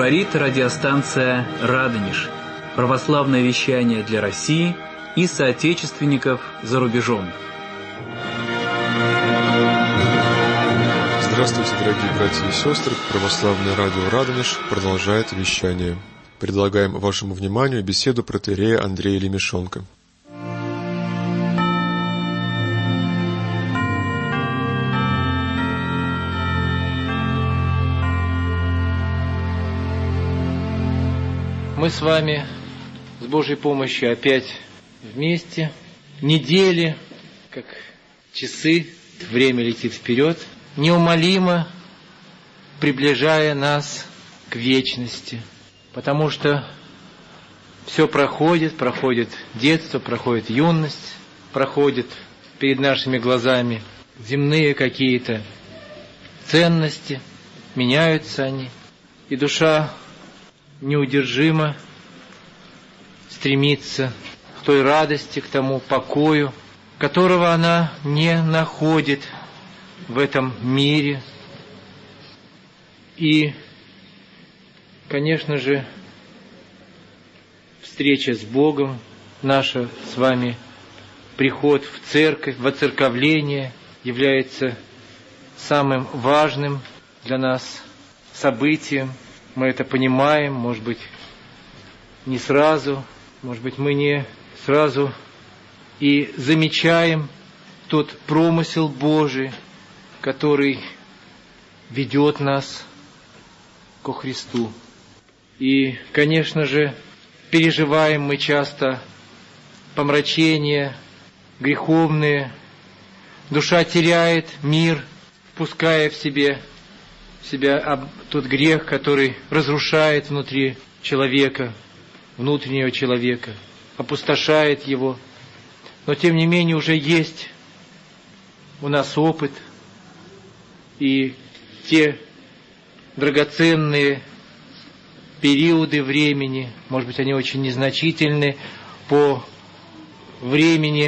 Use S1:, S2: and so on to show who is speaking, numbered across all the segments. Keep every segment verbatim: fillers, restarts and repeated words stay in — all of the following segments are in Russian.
S1: Говорит радиостанция «Радонеж». Православное вещание для России и соотечественников за рубежом.
S2: Здравствуйте, дорогие братья и сестры! Православное радио «Радонеж» продолжает вещание. Предлагаем вашему вниманию беседу протоиерея Андрея Лемешенко.
S3: Мы с вами с Божьей помощью опять вместе. Недели, как часы, время летит вперед, неумолимо приближая нас к вечности. Потому что все проходит, проходит детство, проходит юность, проходит перед нашими глазами земные какие-то ценности, меняются они, и душа неудержимо стремится к той радости, к тому покою, которого она не находит в этом мире. И, конечно же, встреча с Богом, наша с вами приход в церковь, воцерковление является самым важным для нас событием. Мы это понимаем, может быть, не сразу, может быть, мы не сразу и замечаем тот промысел Божий, который ведет нас ко Христу. И, конечно же, переживаем мы часто помрачения греховные, душа теряет мир, впуская в себе в себя тот грех, который разрушает внутри человека, внутреннего человека, опустошает его. Но, тем не менее, уже есть у нас опыт, и те драгоценные периоды времени, может быть, они очень незначительны по времени,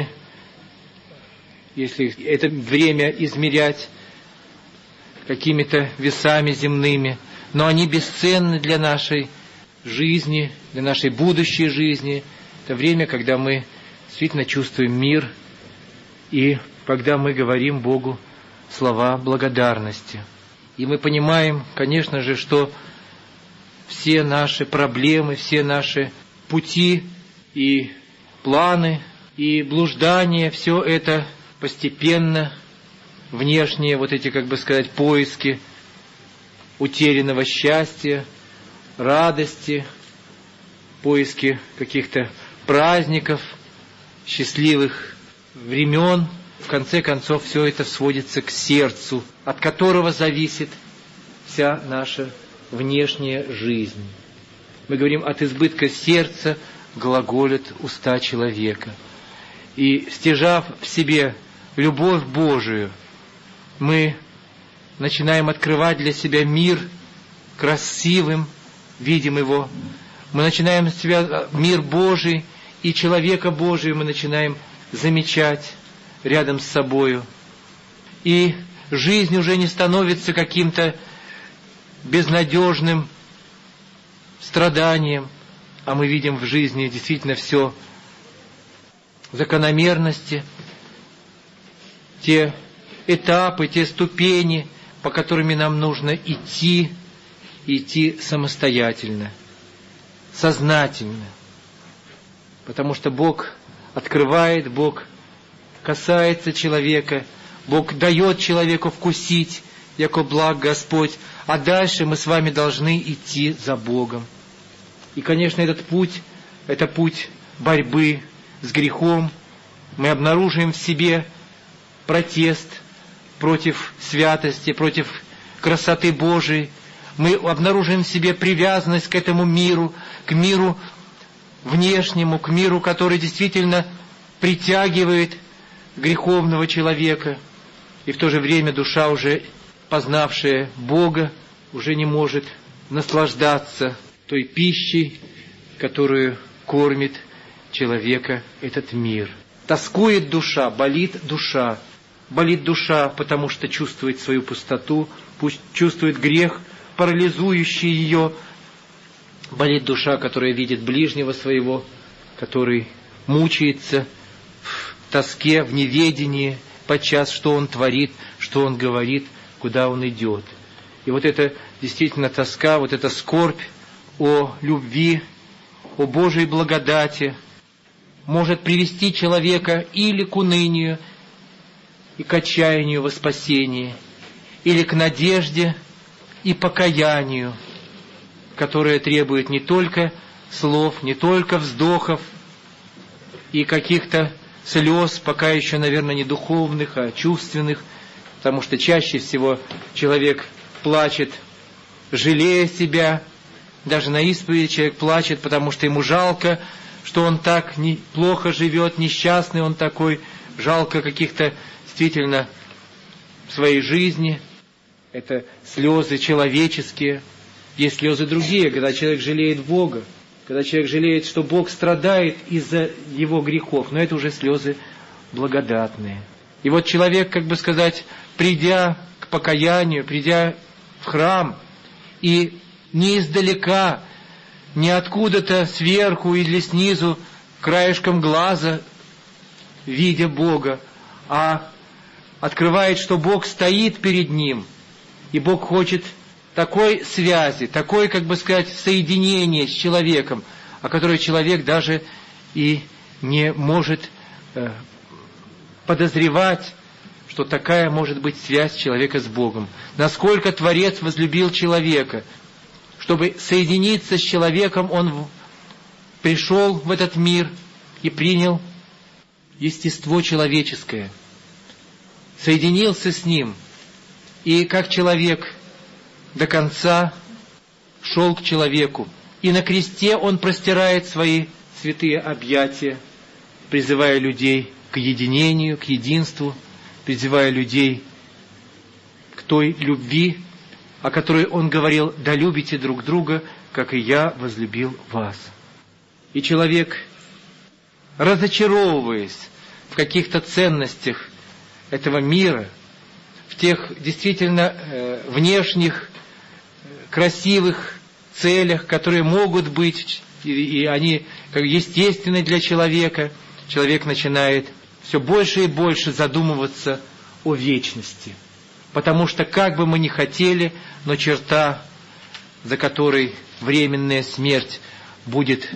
S3: если это время измерять какими-то весами земными, но они бесценны для нашей жизни, для нашей будущей жизни. Это время, когда мы действительно чувствуем мир, и когда мы говорим Богу слова благодарности. И мы понимаем, конечно же, что все наши проблемы, все наши пути и планы, и блуждания, все это постепенно, внешние вот эти, как бы сказать, поиски утерянного счастья, радости, поиски каких-то праздников, счастливых времен, в конце концов все это сводится к сердцу, от которого зависит вся наша внешняя жизнь. Мы говорим, от избытка сердца глаголят уста человека. И стяжав в себе любовь Божию, мы начинаем открывать для себя мир красивым, видим его. Мы начинаем себя, мир Божий и человека Божия мы начинаем замечать рядом с собою. И жизнь уже не становится каким-то безнадежным страданием, а мы видим в жизни действительно все закономерности, те этапы, те ступени, по которым нам нужно идти, идти самостоятельно, сознательно. Потому что Бог открывает, Бог касается человека, Бог дает человеку вкусить, яко благ Господь, а дальше мы с вами должны идти за Богом. И, конечно, этот путь, это путь борьбы с грехом. Мы обнаруживаем в себе протест против святости, против красоты Божией. Мы обнаруживаем в себе привязанность к этому миру, к миру внешнему, к миру, который действительно притягивает греховного человека. И в то же время душа, уже познавшая Бога, уже не может наслаждаться той пищей, которую кормит человека этот мир. Тоскует душа, болит душа. Болит душа, потому что чувствует свою пустоту, пусть чувствует грех, парализующий ее, болит душа, которая видит ближнего своего, который мучается в тоске, в неведении, подчас, что он творит, что он говорит, куда он идет. И вот эта действительно тоска, вот эта скорбь о любви, о Божьей благодати может привести человека или к унынию, и к отчаянию во спасении, или к надежде и покаянию, которое требует не только слов, не только вздохов и каких-то слез, пока еще, наверное, не духовных, а чувственных, потому что чаще всего человек плачет, жалея себя. Даже на исповеди человек плачет, потому что ему жалко, что он так не, плохо живет, несчастный он такой, жалко каких-то действительно в своей жизни. Это слезы человеческие. Есть слезы другие, когда человек жалеет Бога, когда человек жалеет, что Бог страдает из-за его грехов, но это уже слезы благодатные. И вот человек, как бы сказать, придя к покаянию, придя в храм, и не издалека, не откуда-то сверху или снизу, краешком глаза, видя Бога, а открывает, что Бог стоит перед ним, и Бог хочет такой связи, такой, как бы сказать, соединения с человеком, о которой человек даже и не может э, подозревать, что такая может быть связь человека с Богом. Насколько Творец возлюбил человека, чтобы соединиться с человеком, Он пришел в этот мир и принял естество человеческое, соединился с ним, и как человек до конца шел к человеку. И на кресте Он простирает свои святые объятия, призывая людей к единению, к единству, призывая людей к той любви, о которой Он говорил: «Да любите друг друга, как и я возлюбил вас». И человек, разочаровываясь в каких-то ценностях этого мира, в тех действительно э, внешних, красивых целях, которые могут быть, и, и они как естественны для человека, человек начинает все больше и больше задумываться о вечности. Потому что, как бы мы ни хотели, но черта, за которой временная смерть будет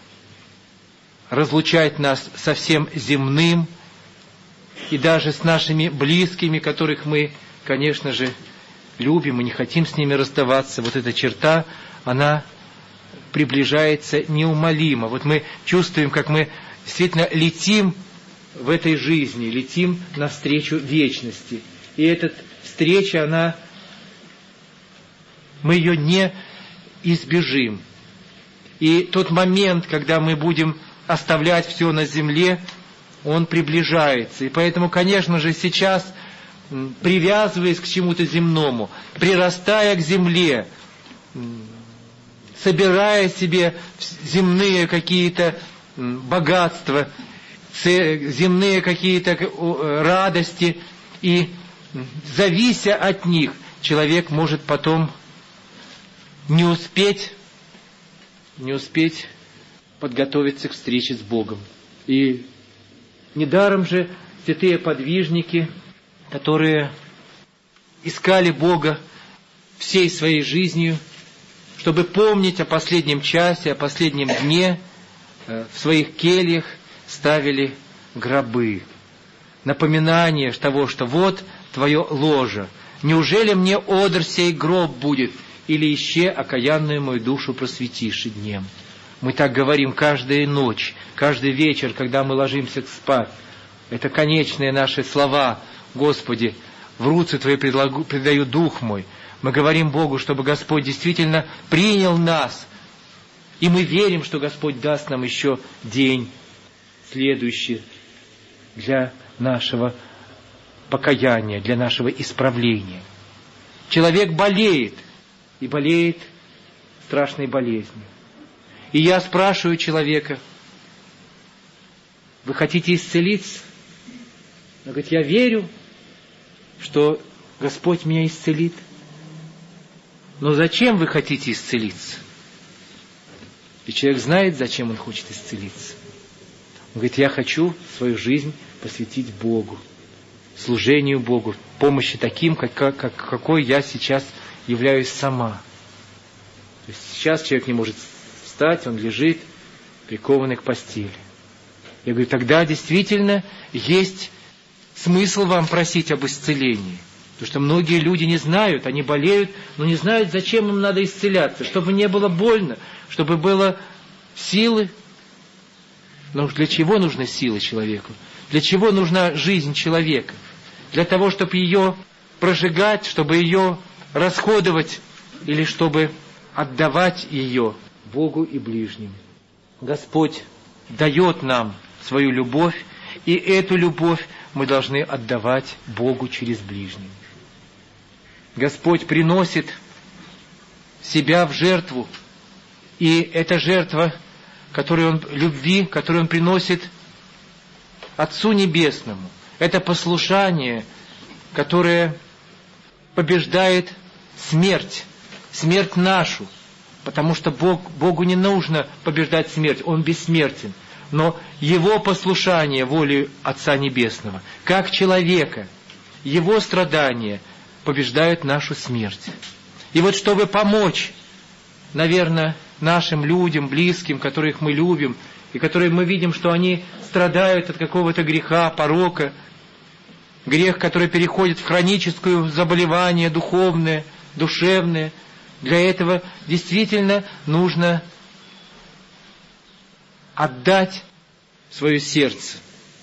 S3: разлучать нас со всем земным, и даже с нашими близкими, которых мы, конечно же, любим и не хотим с ними расставаться, вот эта черта, она приближается неумолимо. Вот мы чувствуем, как мы действительно летим в этой жизни, летим навстречу вечности. И эта встреча, она, мы ее не избежим. И тот момент, когда мы будем оставлять все на земле, он приближается. И поэтому, конечно же, сейчас, привязываясь к чему-то земному, прирастая к земле, собирая себе земные какие-то богатства, земные какие-то радости, и завися от них, человек может потом не успеть, не успеть подготовиться к встрече с Богом. И недаром же святые подвижники, которые искали Бога всей своей жизнью, чтобы помнить о последнем часе, о последнем дне, в своих кельях ставили гробы. Напоминание того, что вот твое ложе. Неужели мне одр сей гроб будет, или ище окаянную мою душу просветишь днем? Мы так говорим каждую ночь, каждый вечер, когда мы ложимся спать. Это конечные наши слова: Господи, в руцы Твои предлагу, предаю дух мой. Мы говорим Богу, чтобы Господь действительно принял нас. И мы верим, что Господь даст нам еще день следующий для нашего покаяния, для нашего исправления. Человек болеет, и болеет страшной болезнью. И я спрашиваю человека: вы хотите исцелиться? Он говорит: я верю, что Господь меня исцелит. Но зачем вы хотите исцелиться? И человек знает, зачем он хочет исцелиться. Он говорит, я хочу свою жизнь посвятить Богу, служению Богу, помощи таким, как, как, какой я сейчас являюсь сама. То есть сейчас человек не может встать, он лежит, прикованный к постели. Я говорю, тогда действительно есть смысл вам просить об исцелении. Потому что многие люди не знают, они болеют, но не знают, зачем им надо исцеляться, чтобы не было больно, чтобы было силы. Но для чего нужны силы человеку? Для чего нужна жизнь человека? Для того, чтобы ее прожигать, чтобы ее расходовать, или чтобы отдавать ее Богу и ближним. Господь дает нам свою любовь, и эту любовь мы должны отдавать Богу через ближнего. Господь приносит себя в жертву, и эта жертва, которую Он, любви, которую Он приносит Отцу Небесному, это послушание, которое побеждает смерть, смерть нашу, потому что Бог, Богу не нужно побеждать смерть, Он бессмертен. Но Его послушание воле Отца Небесного, как человека, Его страдания побеждают нашу смерть. И вот чтобы помочь, наверное, нашим людям, близким, которых мы любим, и которые мы видим, что они страдают от какого-то греха, порока, грех, который переходит в хроническое заболевание духовное, душевное, для этого действительно нужно отдать свое сердце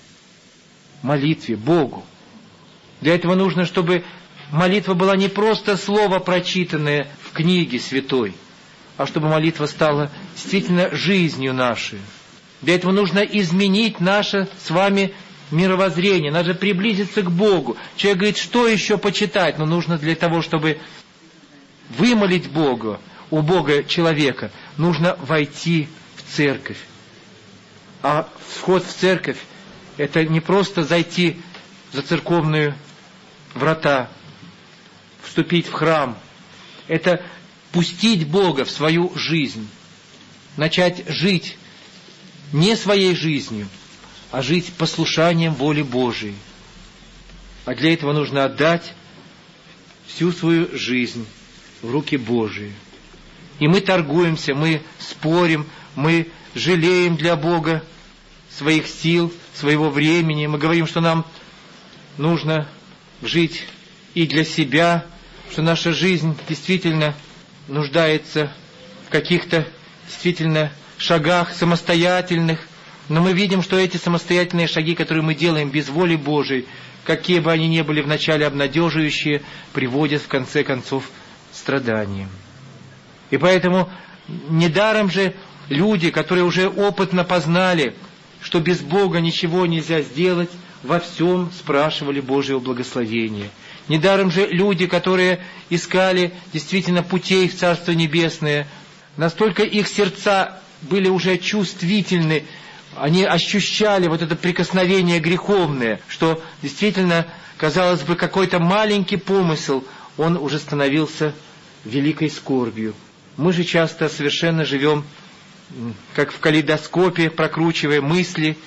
S3: молитве Богу. Для этого нужно, чтобы молитва была не просто слово, прочитанное в книге святой, а чтобы молитва стала действительно жизнью нашей. Для этого нужно изменить наше с вами мировоззрение, надо приблизиться к Богу. Человек говорит, что еще почитать? Но нужно для того, чтобы вымолить Бога, у Бога человека, нужно войти в церковь. А вход в церковь – это не просто зайти за церковные врата, вступить в храм. Это пустить Бога в свою жизнь, начать жить не своей жизнью, а жить послушанием воле Божией. А для этого нужно отдать всю свою жизнь в руки Божии. И мы торгуемся, мы спорим, мы жалеем для Бога своих сил, своего времени. Мы говорим, что нам нужно жить и для себя, что наша жизнь действительно нуждается в каких-то действительно шагах самостоятельных. Но мы видим, что эти самостоятельные шаги, которые мы делаем без воли Божией, какие бы они ни были вначале обнадеживающие, приводят в конце концов к страданиям. И поэтому недаром же люди, которые уже опытно познали, что без Бога ничего нельзя сделать, во всем спрашивали Божьего благословения. Недаром же люди, которые искали действительно путей в Царство Небесное, настолько их сердца были уже чувствительны, они ощущали вот это прикосновение греховное, что действительно, казалось бы, какой-то маленький помысел, он уже становился великой скорбью. Мы же часто совершенно живем, как в калейдоскопе, прокручивая мысли,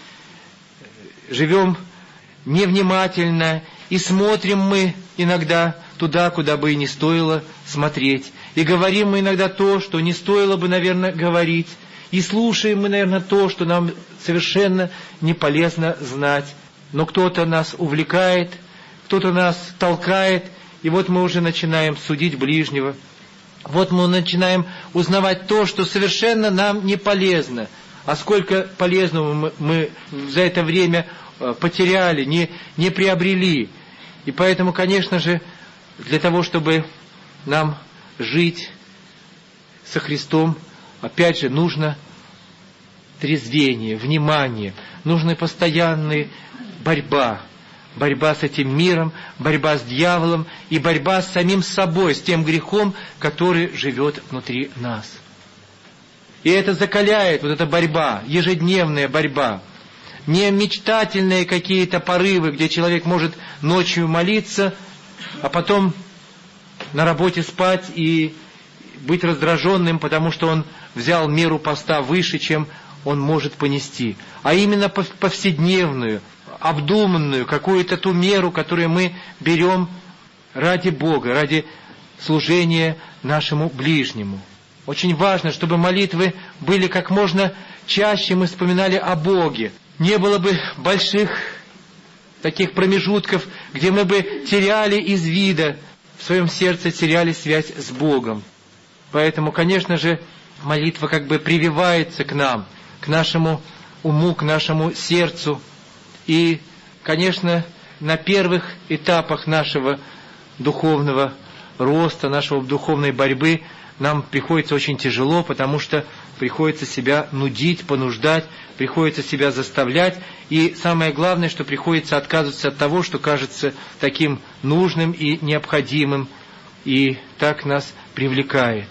S3: живем невнимательно, и смотрим мы иногда туда, куда бы и не стоило смотреть. И говорим мы иногда то, что не стоило бы, наверное, говорить. И слушаем мы, наверное, то, что нам совершенно не полезно знать. Но кто-то нас увлекает, кто-то нас толкает, и вот мы уже начинаем судить ближнего. Вот мы начинаем узнавать то, что совершенно нам не полезно. А сколько полезного мы, мы за это время потеряли, не, не приобрели. И поэтому, конечно же, для того, чтобы нам жить со Христом, опять же, нужно трезвение, внимание, нужна постоянная борьба. Борьба с этим миром, борьба с дьяволом и борьба с самим собой, с тем грехом, который живет внутри нас. И это закаляет, вот эта борьба, ежедневная борьба. Не мечтательные какие-то порывы, где человек может ночью молиться, а потом на работе спать и быть раздраженным, потому что он взял меру поста выше, чем он может понести, а именно повседневную, обдуманную, какую-то ту меру, которую мы берем ради Бога, ради служения нашему ближнему. Очень важно, чтобы молитвы были как можно чаще, мы вспоминали о Боге. Не было бы больших таких промежутков, где мы бы теряли из вида, в своем сердце теряли связь с Богом. Поэтому, конечно же, молитва как бы прививается к нам, к нашему уму, к нашему сердцу. И, конечно, на первых этапах нашего духовного роста, нашего духовной борьбы нам приходится очень тяжело, потому что приходится себя нудить, понуждать, приходится себя заставлять. И самое главное, что приходится отказываться от того, что кажется таким нужным и необходимым, и так нас привлекает.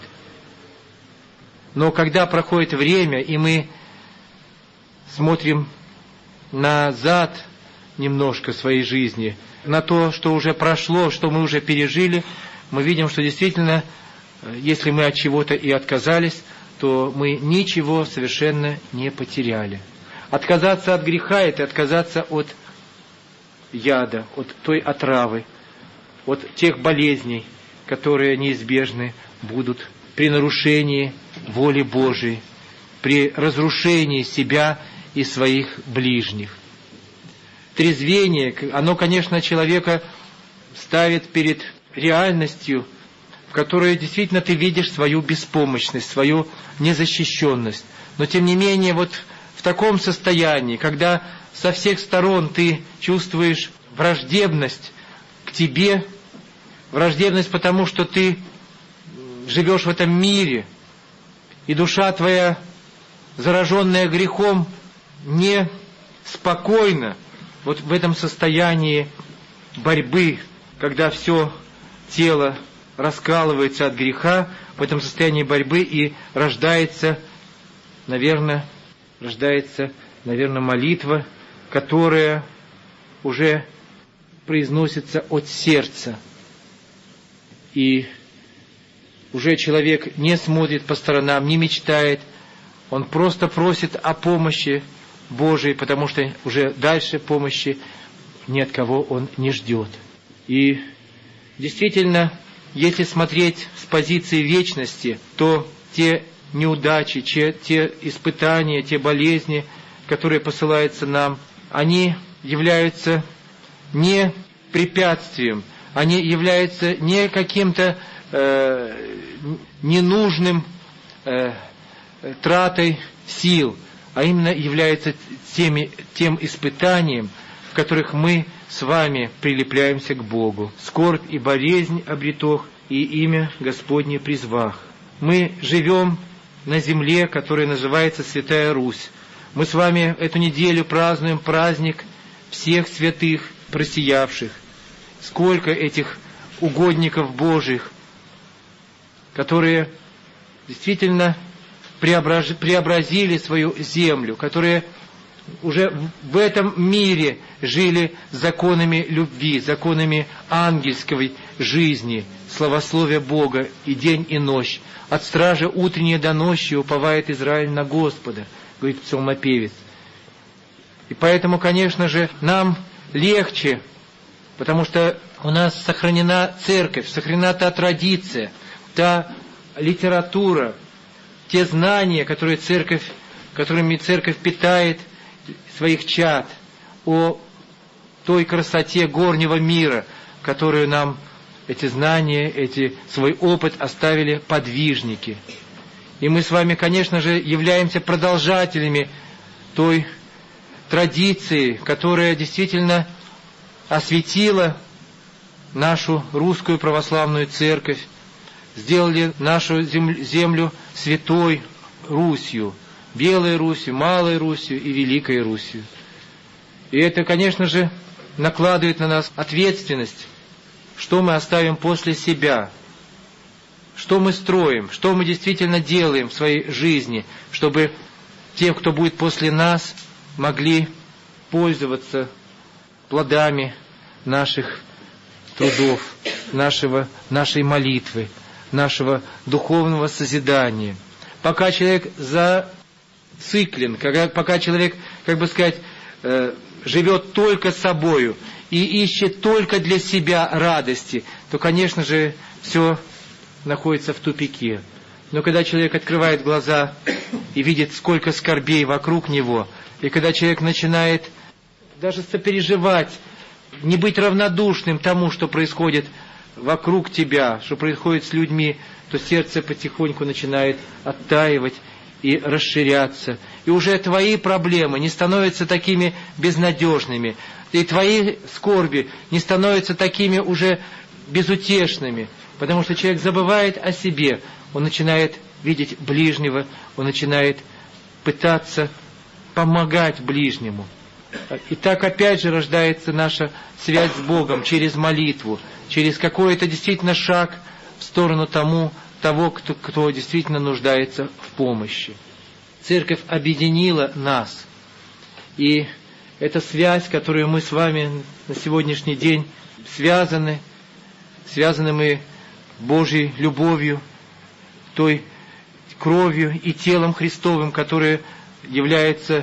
S3: Но когда проходит время, и мы смотрим назад немножко своей жизни, на то, что уже прошло, что мы уже пережили, мы видим, что действительно, если мы от чего-то и отказались, то мы ничего совершенно не потеряли. Отказаться от греха – это отказаться от яда, от той отравы, от тех болезней, которые неизбежны будут при нарушении воли Божией, при разрушении себя и своих ближних. Трезвение, оно, конечно, человека ставит перед реальностью, в которой действительно ты видишь свою беспомощность, свою незащищенность. Но тем не менее, вот в таком состоянии, когда со всех сторон ты чувствуешь враждебность к тебе, враждебность потому, что ты живешь в этом мире, и душа твоя, зараженная грехом, не спокойна, вот в этом состоянии борьбы, когда все тело раскалывается от греха, в этом состоянии борьбы и рождается, наверное, рождается, наверное, молитва, которая уже произносится от сердца. И уже человек не смотрит по сторонам, не мечтает, он просто просит о помощи Божией, потому что уже дальше помощи ни от кого он не ждет. И действительно, если смотреть с позиции вечности, то те неудачи, те, те испытания, те болезни, которые посылаются нам, они являются не препятствием, они являются не каким-то э, ненужным э, тратой сил, а именно являются теми, тем испытанием, в которых мы с вами прилепляемся к Богу. Скорбь и болезнь обретох, и имя Господне призвах. Мы живем на земле, которая называется Святая Русь. Мы с вами эту неделю празднуем праздник всех святых, просиявших. Сколько этих угодников Божьих, которые действительно преобразили свою землю, которые уже в этом мире жили законами любви, законами ангельской жизни, славословия Бога и день и ночь. От стражи утренней до ночи уповает Израиль на Господа, говорит псалмопевец. И поэтому, конечно же, нам легче, потому что у нас сохранена церковь, сохранена та традиция, та литература, те знания, которые церковь, которыми церковь питает своих чад, о той красоте горнего мира, которую нам эти знания, эти свой опыт оставили подвижники. И мы с вами, конечно же, являемся продолжателями той традиции, которая действительно осветила нашу русскую православную церковь, сделали нашу землю святой Русью, Белой Русью, Малой Русью и Великой Русью. И это, конечно же, накладывает на нас ответственность, что мы оставим после себя, что мы строим, что мы действительно делаем в своей жизни, чтобы те, кто будет после нас, могли пользоваться плодами наших трудов, нашего, нашей молитвы, нашего духовного созидания. пока человек зациклен, когда, пока человек, как бы сказать, э, живет только собою и ищет только для себя радости, то, конечно же, все находится в тупике. Но когда человек открывает глаза и видит, сколько скорбей вокруг него, и когда человек начинает даже сопереживать, не быть равнодушным тому, что происходит вокруг тебя, что происходит с людьми, то сердце потихоньку начинает оттаивать и расширяться. И уже твои проблемы не становятся такими безнадежными, и твои скорби не становятся такими уже безутешными, потому что человек забывает о себе, он начинает видеть ближнего, он начинает пытаться помогать ближнему. И так опять же рождается наша связь с Богом через молитву, через какой-то действительно шаг в сторону тому, того, кто, кто действительно нуждается в помощи. Церковь объединила нас. И эта связь, которую мы с вами на сегодняшний день связаны, связаны мы Божьей любовью, той кровью и телом Христовым, которое является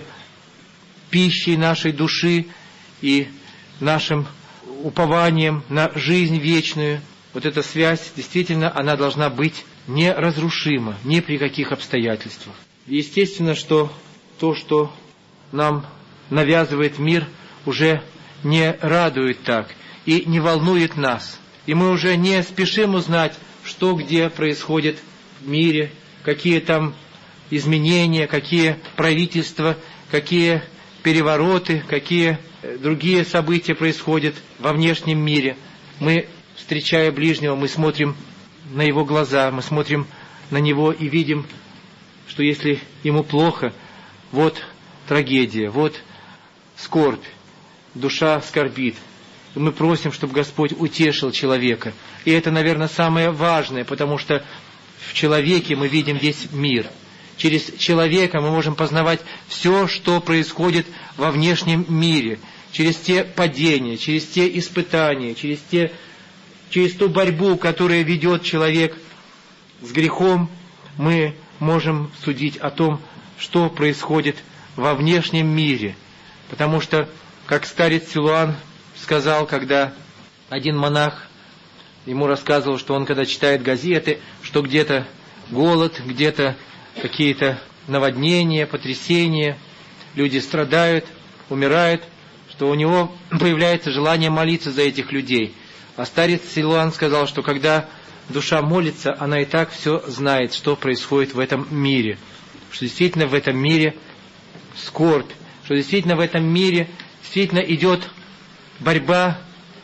S3: пищей нашей души и нашим упованием на жизнь вечную. Вот эта связь, действительно, она должна быть неразрушима ни при каких обстоятельствах. Естественно, что то, что нам навязывает мир, уже не радует так и не волнует нас. И мы уже не спешим узнать, что где происходит в мире, какие там изменения, какие правительства, какие перевороты, какие другие события происходят во внешнем мире. Мы, встречая ближнего, мы смотрим на его глаза, мы смотрим на него и видим, что если ему плохо, вот трагедия, вот скорбь, душа скорбит. И мы просим, чтобы Господь утешил человека. И это, наверное, самое важное, потому что в человеке мы видим весь мир. Через человека мы можем познавать все, что происходит во внешнем мире. Через те падения, через те испытания, через, те, через ту борьбу, которую ведет человек с грехом, мы можем судить о том, что происходит во внешнем мире. Потому что, как старец Силуан сказал, когда один монах ему рассказывал, что он, когда читает газеты, что где-то голод, где-то какие-то наводнения, потрясения, люди страдают, умирают, что у него появляется желание молиться за этих людей. А старец Силуан сказал, что когда душа молится, она и так все знает, что происходит в этом мире. Что действительно в этом мире скорбь, что действительно в этом мире действительно идет борьба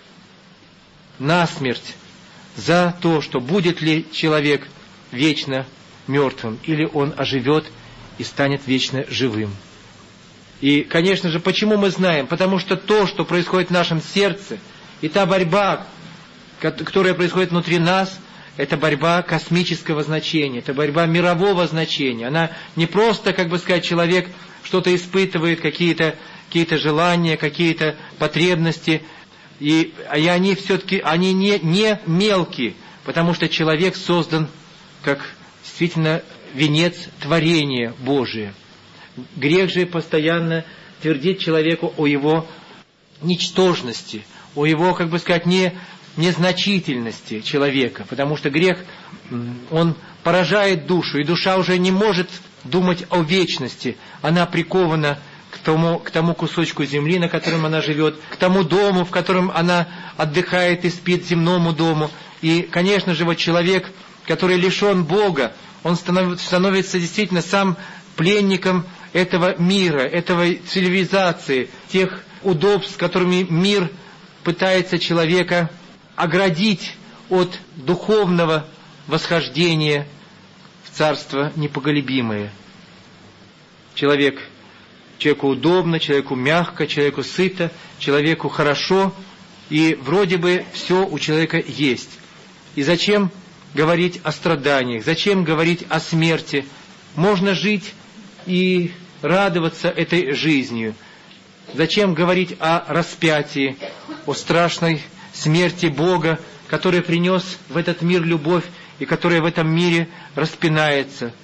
S3: насмерть за то, что будет ли человек вечно мертвым, или он оживет и станет вечно живым. И, конечно же, почему мы знаем? Потому что то, что происходит в нашем сердце, и та борьба, которая происходит внутри нас, это борьба космического значения, это борьба мирового значения. Она не просто, как бы сказать, человек что-то испытывает, какие-то, какие-то желания, какие-то потребности, и, и они все-таки они не, не мелкие, потому что человек создан как действительно венец творения Божия. Грех же постоянно твердит человеку о его ничтожности, о его, как бы сказать, не, незначительности человека, потому что грех, он поражает душу, и душа уже не может думать о вечности, она прикована к тому, к тому кусочку земли, на котором она живет, к тому дому, в котором она отдыхает и спит, земному дому. И, конечно же, вот человек, который лишен Бога, он становится действительно сам пленником этого мира, этого цивилизации, тех удобств, которыми мир пытается человека оградить от духовного восхождения в царство непоколебимое. Человек, человеку удобно, человеку мягко, человеку сыто, человеку хорошо, и вроде бы все у человека есть. И зачем говорить о страданиях, зачем говорить о смерти? Можно жить и радоваться этой жизнью. Зачем говорить о распятии, о страшной смерти Бога, который принес в этот мир любовь и который в этом мире распинается?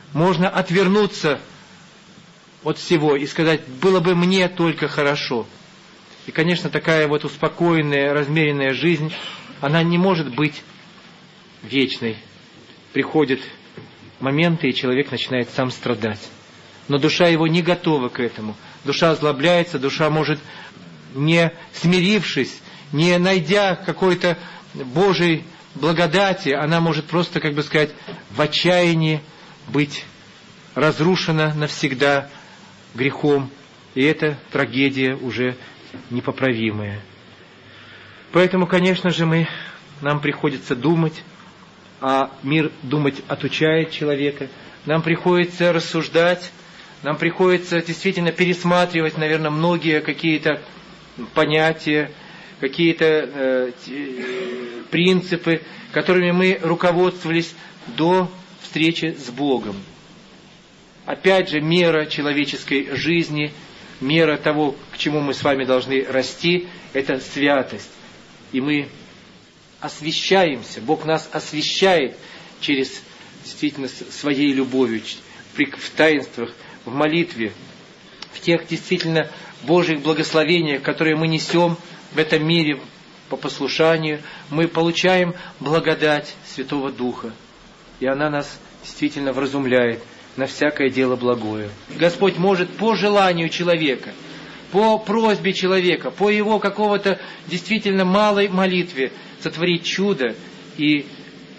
S3: можно отвернуться от всего и сказать: было бы мне только хорошо. И, конечно, такая вот успокоенная, размеренная жизнь, она не может быть вечной. Приходят моменты, и человек начинает сам страдать. Но душа его не готова к этому. Душа озлобляется, душа может, не смирившись, не найдя какой-то Божьей благодати, она может просто, как бы сказать, в отчаянии быть разрушена навсегда грехом. И это трагедия уже непоправимая. Поэтому, конечно же, мы, нам приходится думать, а мир думать отучает человека. Нам приходится рассуждать, нам приходится действительно пересматривать, наверное, многие какие-то понятия, какие-то э, принципы, которыми мы руководствовались до встречи с Богом. Опять же, мера человеческой жизни, мера того, к чему мы с вами должны расти, это святость. И мы освящаемся, Бог нас освящает через действительно своей любовью, в таинствах, в молитве, в тех действительно Божьих благословениях, которые мы несем в этом мире по послушанию, мы получаем благодать Святого Духа. И она нас действительно вразумляет на всякое дело благое. Господь может по желанию человека, по просьбе человека, по его какого-то действительно малой молитве сотворить чудо, и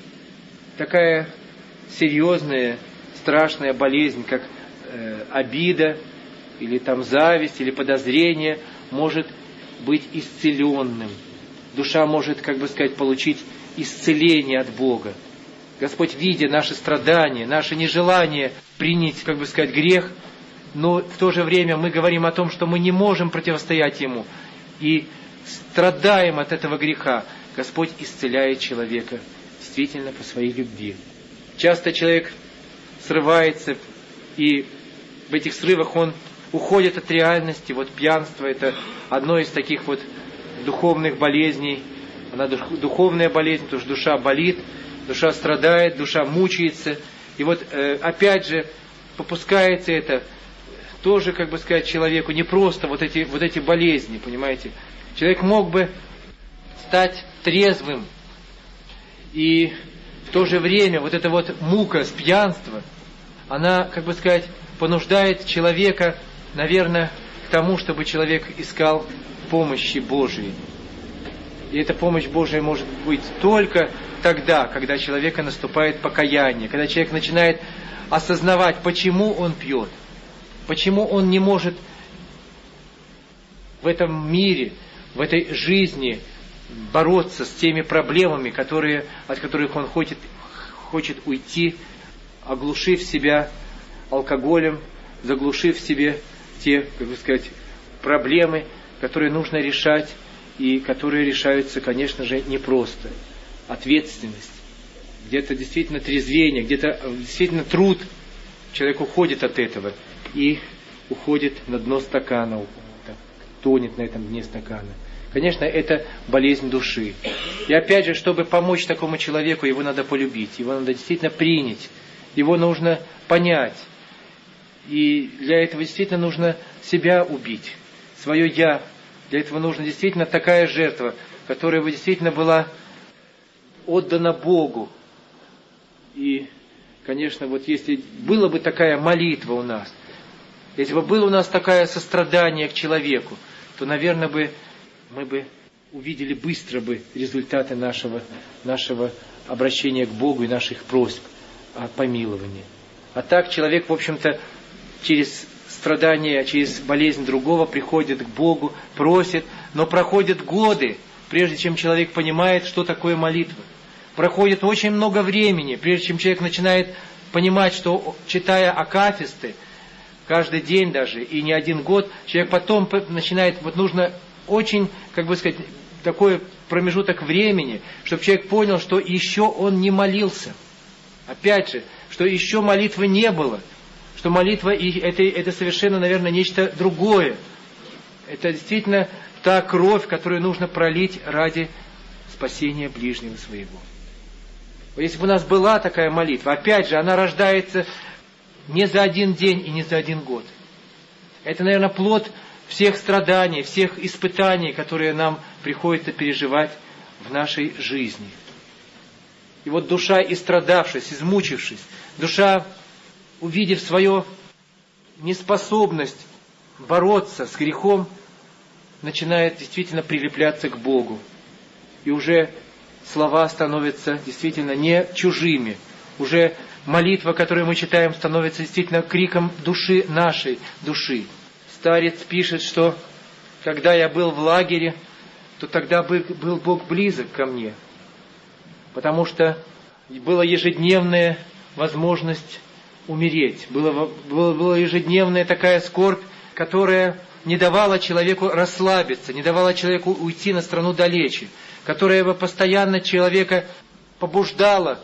S3: такая серьезная, страшная болезнь, как э, обида, или там зависть, или подозрение, может быть исцеленным. Душа может, как бы сказать, получить исцеление от Бога. Господь, видя наши страдания, наше нежелание принять, как бы сказать, грех, но в то же время мы говорим о том, что мы не можем противостоять ему, и страдаем от этого греха. Господь исцеляет человека действительно по своей любви. Часто человек срывается, и в этих срывах он уходит от реальности. Вот пьянство — это одно из таких вот духовных болезней. Она духовная болезнь, потому что душа болит, душа страдает, душа мучается. И вот опять же попускается это тоже, как бы сказать, человеку не просто вот эти, вот эти болезни, понимаете. Человек мог бы стать трезвым, и в то же время вот эта вот мука с пьянства, она, как бы сказать, понуждает человека, наверное, к тому, чтобы человек искал помощи Божией. И эта помощь Божия может быть только тогда, когда человека наступает покаяние, когда человек начинает осознавать, почему он пьет, почему он не может в этом мире, в этой жизни бороться с теми проблемами, которые, от которых он хочет, хочет уйти, оглушив себя алкоголем, заглушив в себе те, как бы сказать, проблемы, которые нужно решать, и которые решаются, конечно же, непросто. Ответственность, где-то действительно трезвение, где-то действительно труд. Человек уходит от этого и уходит на дно стакана, тонет на этом дне стакана. Конечно, это болезнь души. И опять же, чтобы помочь такому человеку, его надо полюбить, его надо действительно принять, его нужно понять. И для этого действительно нужно себя убить, свое «я». Для этого нужна действительно такая жертва, которая бы действительно была отдана Богу. И, конечно, вот если была бы такая молитва у нас, если бы было у нас такое сострадание к человеку, то, наверное, бы мы бы увидели быстро бы результаты нашего, нашего обращения к Богу и наших просьб о помиловании. А так человек, в общем-то, через страдания, через болезнь другого приходит к Богу, просит, но проходят годы, прежде чем человек понимает, что такое молитва. Проходит очень много времени, прежде чем человек начинает понимать, что, читая акафисты, каждый день даже, и не один год, человек потом начинает, вот нужно очень, как бы сказать, такой промежуток времени, чтобы человек понял, что еще он не молился. Опять же, что еще молитвы не было, что молитва это, это совершенно, наверное, нечто другое. Это действительно та кровь, которую нужно пролить ради спасения ближнего своего. Если бы у нас была такая молитва, опять же, она рождается не за один день и не за один год. Это, наверное, плод всех страданий, всех испытаний, которые нам приходится переживать в нашей жизни. И вот душа, истрадавшись, измучившись, душа, увидев свою неспособность бороться с грехом, начинает действительно прилепляться к Богу. И уже слова становятся действительно не чужими. Уже молитва, которую мы читаем, становится действительно криком души нашей души. Старец пишет, что когда я был в лагере, то тогда был Бог близок ко мне, потому что была ежедневная возможность умереть, была, была, была ежедневная такая скорбь, которая не давала человеку расслабиться, не давала человеку уйти на страну далече, которая бы постоянно человека побуждала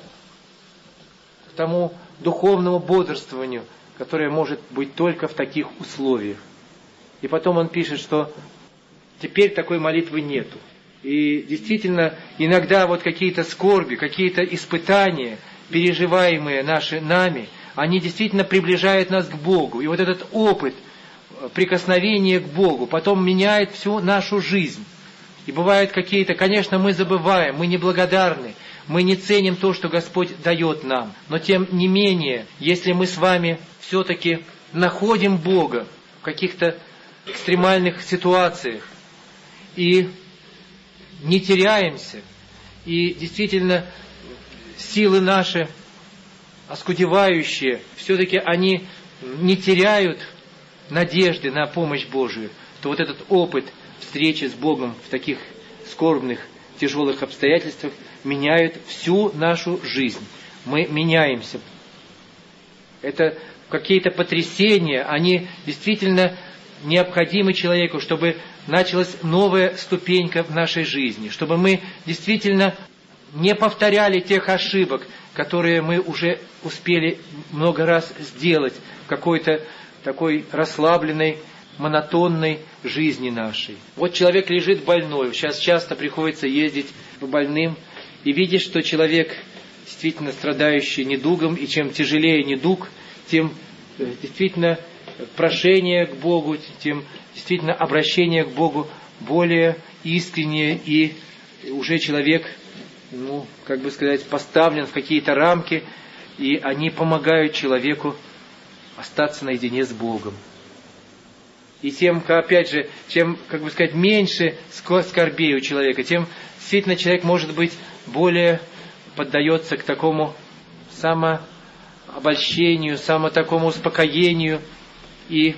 S3: к тому духовному бодрствованию, которое может быть только в таких условиях. И потом он пишет, что теперь такой молитвы нету. И действительно, иногда вот какие-то скорби, какие-то испытания, переживаемые наши нами, они действительно приближают нас к Богу. И вот этот опыт прикосновения к Богу потом меняет всю нашу жизнь. И бывают какие-то, конечно, мы забываем, мы неблагодарны, мы не ценим то, что Господь дает нам. Но тем не менее, если мы с вами все-таки находим Бога в каких-то экстремальных ситуациях и не теряемся, и действительно силы наши оскудевающие, все-таки они не теряют надежды на помощь Божию, то вот этот опыт встречи с Богом в таких скорбных, тяжелых обстоятельствах меняет всю нашу жизнь. Мы меняемся. Это какие-то потрясения, они действительно необходимы человеку, чтобы началась новая ступенька в нашей жизни, чтобы мы действительно не повторяли тех ошибок, которые мы уже успели много раз сделать в какой-то такой расслабленной, монотонной жизни нашей. Вот человек лежит больной, сейчас часто приходится ездить по больным, и видишь, что человек действительно страдающий недугом, и чем тяжелее недуг, тем действительно прошение к Богу, тем действительно обращение к Богу более искреннее, и уже человек, ну, как бы сказать, поставлен в какие-то рамки, и они помогают человеку остаться наедине с Богом. И тем, опять же, чем, как бы сказать, меньше скорбей у человека, тем действительно человек, может быть, более поддается к такому самообольщению, само такому успокоению, и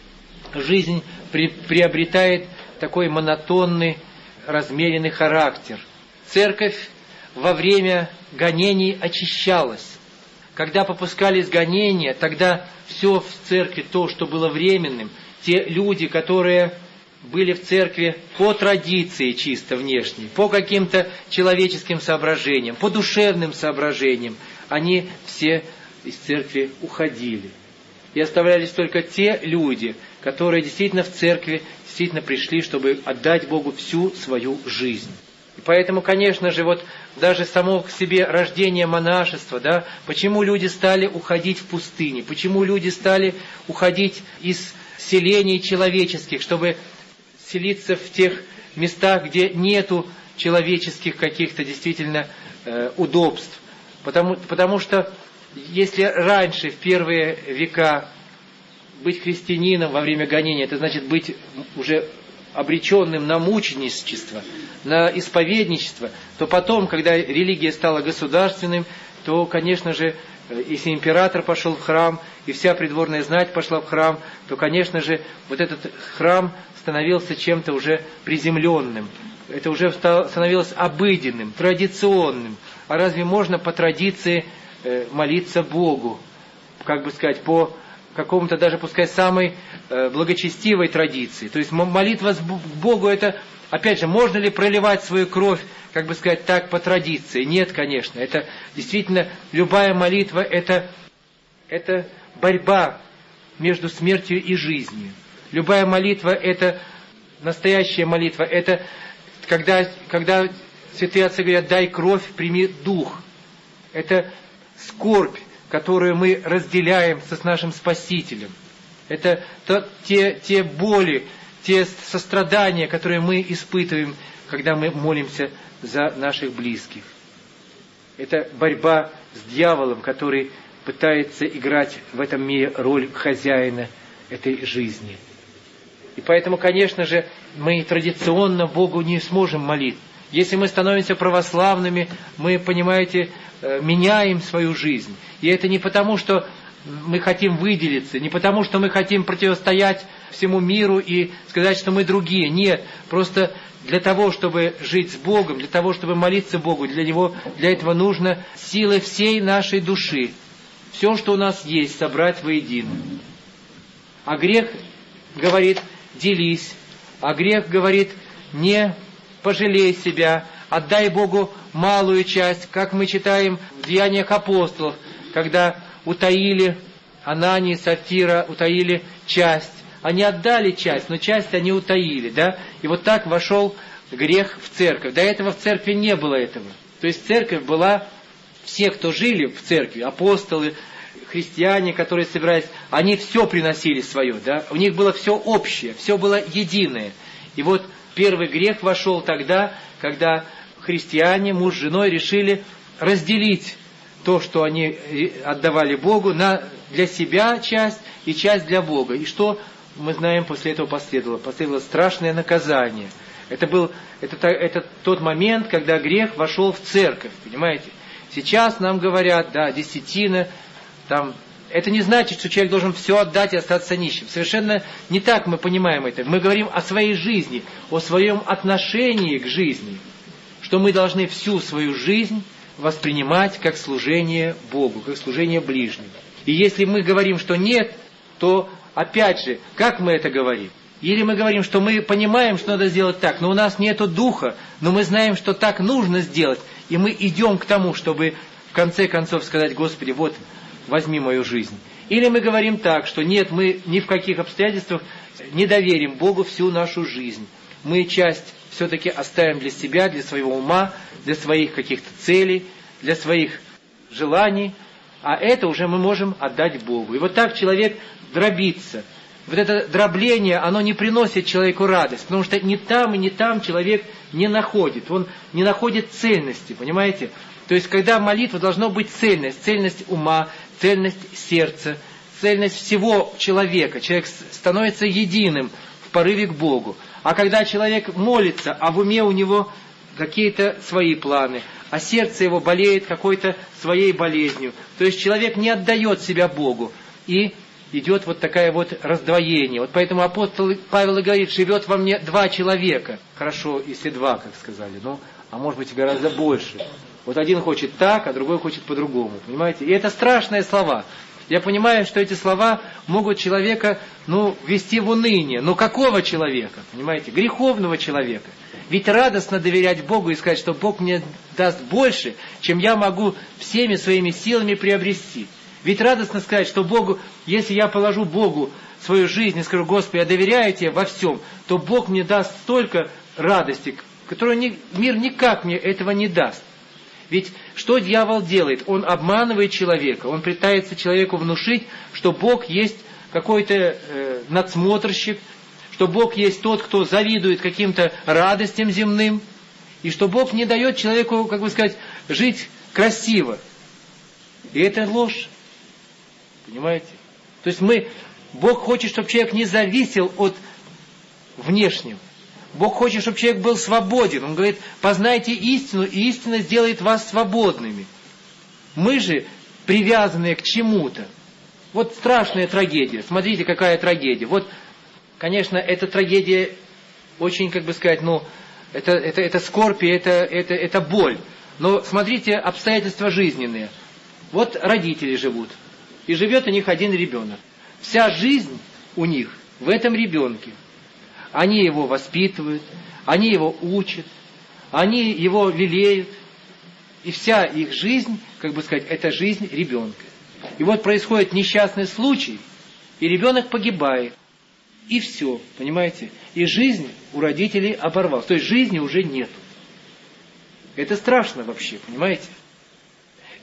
S3: жизнь при, приобретает такой монотонный, размеренный характер. Церковь во время гонений очищалась. Когда попускались гонения, тогда все в церкви, то, что было временным, те люди, которые были в церкви по традиции чисто внешней, по каким-то человеческим соображениям, по душевным соображениям, они все из церкви уходили. И оставлялись только те люди, которые действительно в церкви действительно пришли, чтобы отдать Богу всю свою жизнь. И поэтому, конечно же, вот даже само к себе рождение монашества, да, почему люди стали уходить в пустыни, почему люди стали уходить из селений человеческих, чтобы селиться в тех местах, где нету человеческих каких-то действительно э, удобств. Потому, потому что если раньше, в первые века, быть христианином во время гонения, это значит быть уже обреченным на мученичество, на исповедничество, то потом, когда религия стала государственным, то, конечно же, если император пошел в храм, и вся придворная знать пошла в храм, то, конечно же, вот этот храм становился чем-то уже приземленным. Это уже становилось обыденным, традиционным. А разве можно по традиции молиться Богу? Как бы сказать, по какому-то даже, пускай, самой благочестивой традиции. То есть молитва к Богу, это, опять же, можно ли проливать свою кровь, как бы сказать, так по традиции? Нет, конечно. Это действительно, любая молитва, это, это борьба между смертью и жизнью. Любая молитва, это настоящая молитва, это когда, когда святые отцы говорят: дай кровь, прими дух. Это скорбь, которую мы разделяем с нашим Спасителем. Это то, те, те боли, те сострадания, которые мы испытываем, когда мы молимся за наших близких. Это борьба с дьяволом, который пытается играть в этом мире роль хозяина этой жизни. И поэтому, конечно же, мы традиционно Богу не сможем молить. Если мы становимся православными, мы, понимаете, меняем свою жизнь. И это не потому, что мы хотим выделиться, не потому, что мы хотим противостоять всему миру и сказать, что мы другие. Нет, просто для того, чтобы жить с Богом, для того, чтобы молиться Богу, для него, для этого нужно силы всей нашей души. Все, что у нас есть, собрать воедино. А грех говорит: делись. А грех говорит: не пожалей себя, отдай Богу малую часть, как мы читаем в Деяниях апостолов, когда утаили Анании и Сапфира, утаили часть. Они отдали часть, но часть они утаили, да? И вот так вошел грех в церковь. До этого в церкви не было этого. То есть церковь была, все, кто жили в церкви, апостолы, христиане, которые собирались, они все приносили свое, да? У них было все общее, все было единое. И вот первый грех вошел тогда, когда христиане, муж с женой, решили разделить то, что они отдавали Богу, на для себя часть и часть для Бога. И что мы знаем после этого последовало? Последовало страшное наказание. Это был это, это тот момент, когда грех вошел в церковь, понимаете? Сейчас нам говорят, да, десятина, там, это не значит, что человек должен все отдать и остаться нищим. Совершенно не так мы понимаем это. Мы говорим о своей жизни, о своем отношении к жизни, что мы должны всю свою жизнь воспринимать как служение Богу, как служение ближнему. И если мы говорим, что нет, то, опять же, как мы это говорим? Или мы говорим, что мы понимаем, что надо сделать так, но у нас нету духа, но мы знаем, что так нужно сделать, и мы идем к тому, чтобы в конце концов сказать: Господи, вот, возьми мою жизнь. Или мы говорим так, что нет, мы ни в каких обстоятельствах не доверим Богу всю нашу жизнь. Мы часть все-таки оставим для себя, для своего ума, для своих каких-то целей, для своих желаний, а это уже мы можем отдать Богу. И вот так человек дробится. Вот это дробление, оно не приносит человеку радость, потому что ни там и ни там человек не находит. Он не находит цельности, понимаете? То есть, когда молитва, должна быть цельность, цельность ума, цельность сердца, цельность всего человека. Человек становится единым в порыве к Богу. А когда человек молится, а в уме у него какие-то свои планы, а сердце его болеет какой-то своей болезнью, то есть человек не отдает себя Богу, и идет вот такое вот раздвоение. Вот поэтому апостол Павел и говорит: живет во мне два человека. Хорошо, если два, как сказали, ну, а может быть гораздо больше. Вот один хочет так, а другой хочет по-другому, понимаете? И это страшные слова. Я понимаю, что эти слова могут человека, ну, ввести в уныние. Но какого человека, понимаете? Греховного человека. Ведь радостно доверять Богу и сказать, что Бог мне даст больше, чем я могу всеми своими силами приобрести. Ведь радостно сказать, что Богу, если я положу Богу свою жизнь и скажу: Господи, я доверяю Тебе во всем, то Бог мне даст столько радости, которую ни, мир никак мне этого не даст. Ведь что дьявол делает? Он обманывает человека, он пытается человеку внушить, что Бог есть какой-то э, надсмотрщик, что Бог есть тот, кто завидует каким-то радостям земным, и что Бог не дает человеку, как бы сказать, жить красиво. И это ложь. Понимаете? То есть мы, Бог хочет, чтобы человек не зависел от внешнего. Бог хочет, чтобы человек был свободен. Он говорит: познайте истину, и истина сделает вас свободными. Мы же привязанные к чему-то. Вот страшная трагедия. Смотрите, какая трагедия. Вот, конечно, эта трагедия очень, как бы сказать, ну, это, это, это скорбь, это, это, это боль. Но смотрите обстоятельства жизненные. Вот родители живут. И живет у них один ребенок. Вся жизнь у них в этом ребенке. Они его воспитывают, они его учат, они его лелеют. И вся их жизнь, как бы сказать, это жизнь ребенка. И вот происходит несчастный случай, и ребенок погибает. И все, понимаете? И жизнь у родителей оборвалась. То есть жизни уже нет. Это страшно вообще, понимаете?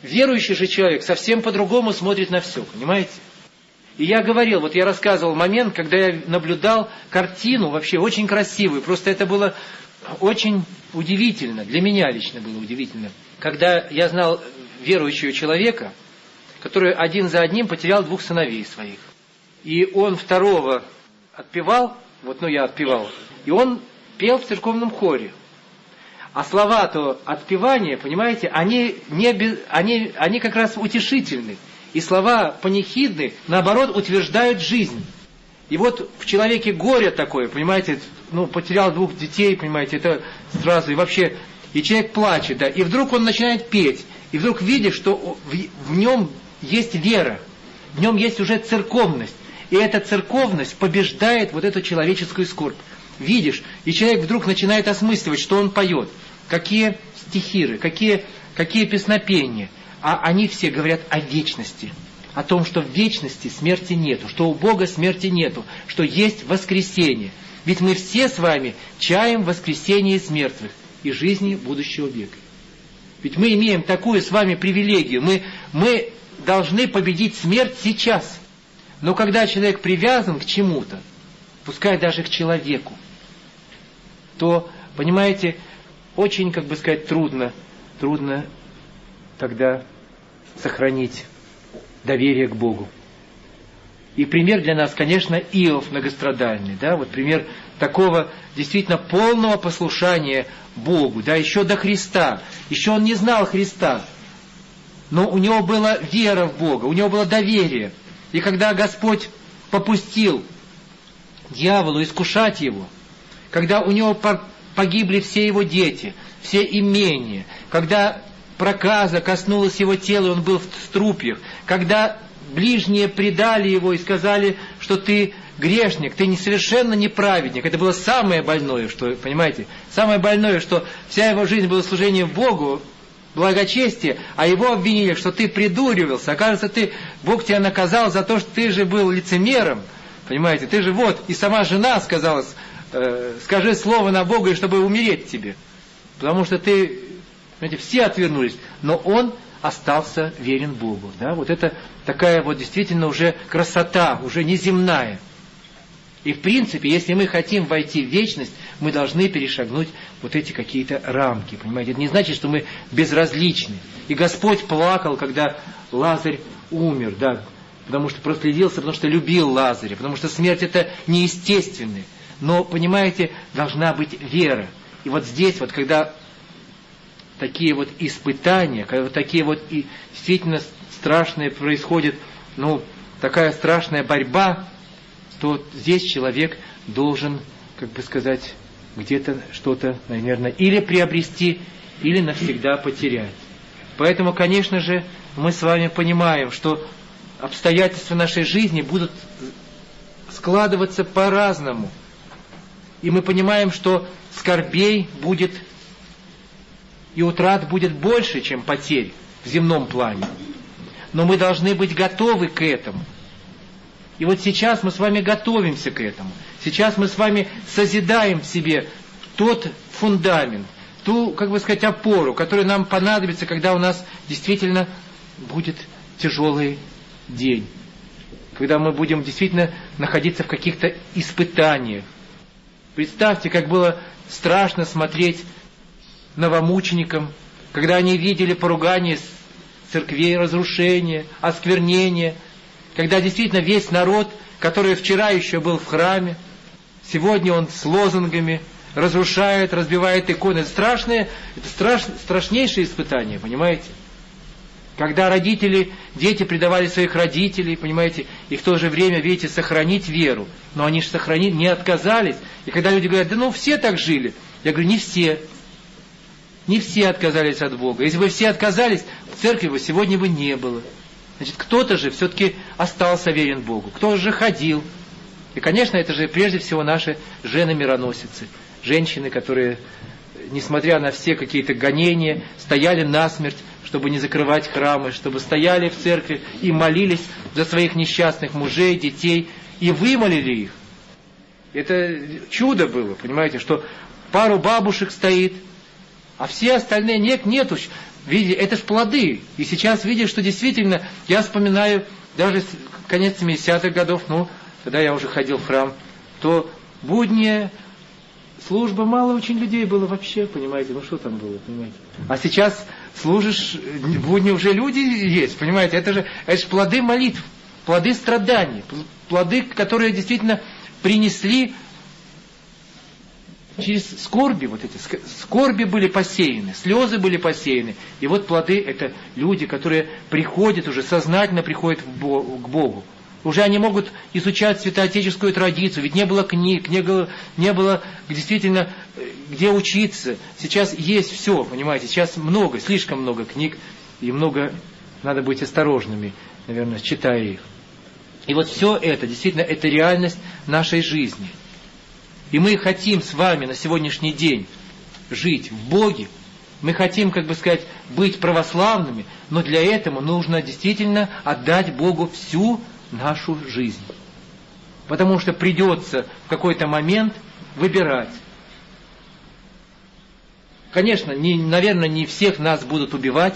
S3: верующий же человек совсем по-другому смотрит на все, понимаете? И я говорил, вот я рассказывал момент, когда я наблюдал картину, вообще очень красивую, просто это было очень удивительно, для меня лично было удивительно, когда я знал верующего человека, который один за одним потерял двух сыновей своих. И он второго отпевал, вот ну я отпевал, и он пел в церковном хоре. А слова-то отпевания, понимаете, они, не без, они, они как раз утешительны. И слова панихидны, наоборот, утверждают жизнь. И вот в человеке горе такое, понимаете, ну, потерял двух детей, понимаете, это сразу, и вообще, и человек плачет, да, и вдруг он начинает петь, и вдруг видит, что в, в нем есть вера, в нем есть уже церковность, и эта церковность побеждает вот эту человеческую скорбь. Видишь, и человек вдруг начинает осмысливать, что он поет, какие стихиры, какие, какие песнопения, а они все говорят о вечности, о том, что в вечности смерти нету, что у Бога смерти нету, что есть воскресение. Ведь мы все с вами чаем воскресения из мертвых и жизни будущего века. Ведь мы имеем такую с вами привилегию, мы, мы должны победить смерть сейчас. Но когда человек привязан к чему-то, пускай даже к человеку, то, понимаете, очень, как бы сказать, трудно, трудно тогда сохранить доверие к Богу. И пример для нас, конечно, Иов многострадальный, да, вот пример такого действительно полного послушания Богу, да, еще до Христа, еще он не знал Христа, но у него была вера в Бога, у него было доверие. И когда Господь попустил дьяволу искушать его, когда у него погибли все его дети, все имения, когда проказа коснулась его тела, и он был в струпьях, когда ближние предали его и сказали, что ты грешник, ты совершенно неправедник. Это было самое больное, что, понимаете, самое больное, что вся его жизнь была служением Богу, благочестие, а его обвинили, что ты придуривался. Оказывается, ты, Бог тебя наказал за то, что ты же был лицемером. Понимаете, ты же вот, и сама жена сказала, э, скажи слово на Бога, чтобы умереть тебе. Потому что ты, понимаете, все отвернулись, но он остался верен Богу. Да? Вот это такая вот действительно уже красота, уже неземная. И в принципе, если мы хотим войти в вечность, мы должны перешагнуть вот эти какие-то рамки. Понимаете, это не значит, что мы безразличны. И Господь плакал, когда Лазарь умер, да, потому что проследился, потому что любил Лазаря, потому что смерть это неестественная. Но, понимаете, должна быть вера. И вот здесь, вот когда такие вот испытания, когда вот такие вот и действительно страшные происходят, ну, такая страшная борьба, то здесь человек должен, как бы сказать, где-то что-то, наверное, или приобрести, или навсегда потерять. Поэтому, конечно же, мы с вами понимаем, что обстоятельства нашей жизни будут складываться по-разному. И мы понимаем, что скорбей будет и утрат будет больше, чем потерь в земном плане. Но мы должны быть готовы к этому. И вот сейчас мы с вами готовимся к этому. Сейчас мы с вами созидаем в себе тот фундамент, ту, как бы сказать, опору, которая нам понадобится, когда у нас действительно будет тяжелый день. Когда мы будем действительно находиться в каких-то испытаниях. Представьте, как было страшно смотреть новомученикам, когда они видели поругание церквей, разрушение, осквернение, когда действительно весь народ, который вчера еще был в храме, сегодня он с лозунгами разрушает, разбивает иконы. Это страшное, это страш, страшнейшее испытание, понимаете? Когда родители, дети предавали своих родителей, понимаете, и в то же время, видите, сохранить веру. Но они же сохранили, не отказались. И когда люди говорят, да ну все так жили. Я говорю, не все. Не все отказались от Бога. Если бы все отказались, в церкви бы сегодня бы не было. Значит, кто-то же все-таки остался верен Богу. Кто-то же ходил. И, конечно, это же прежде всего наши жены-мироносицы. Женщины, которые, несмотря на все какие-то гонения, стояли насмерть, чтобы не закрывать храмы, чтобы стояли в церкви и молились за своих несчастных мужей, детей, и вымолили их. Это чудо было, понимаете, что пару бабушек стоит, а все остальные нет, нету. видите, это ж плоды. И сейчас видишь, что действительно, я вспоминаю даже конец семидесятых годов, ну, когда я уже ходил в храм, то будняя служба, мало очень людей было вообще, понимаете, ну что там было, понимаете. А сейчас служишь, в будни уже люди есть, понимаете, это же, это же плоды молитв, плоды страданий, плоды, которые действительно принесли через скорби, вот эти скорби были посеяны, слезы были посеяны. И вот плоды — это люди, которые приходят уже, сознательно приходят к Богу. Уже они могут изучать святоотеческую традицию, ведь не было книг, не было, не было действительно где учиться. Сейчас есть все, понимаете, сейчас много, слишком много книг, и много, надо быть осторожными, наверное, читая их. И вот все это, действительно, это реальность нашей жизни. И мы хотим с вами на сегодняшний день жить в Боге, мы хотим, как бы сказать, быть православными, но для этого нужно действительно отдать Богу всю нашу жизнь. Потому что придется в какой-то момент выбирать. Конечно, не, наверное, не всех нас будут убивать,